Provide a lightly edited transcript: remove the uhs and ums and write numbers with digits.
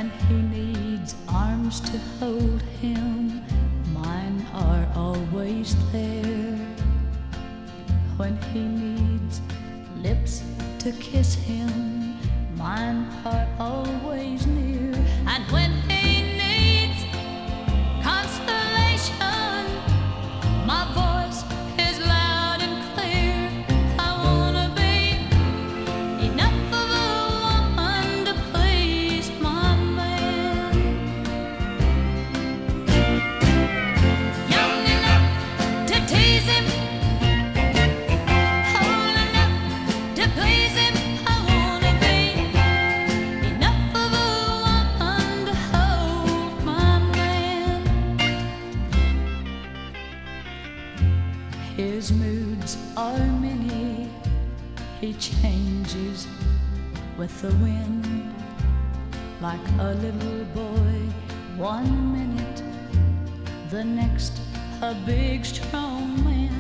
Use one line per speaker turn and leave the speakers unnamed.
When he needs arms to hold him, mine are always there. When he needs lips to kiss him, mine are always near. And when he needs consolation, my voice is loud and clear. I wanna be enough of a woman to please my man. Young enough to tease him, old enough to please him. I wanna be enough of a woman to hold my man. His moods are many, he changes with the wind, like a little boy. 1 minute, the next a big strong man.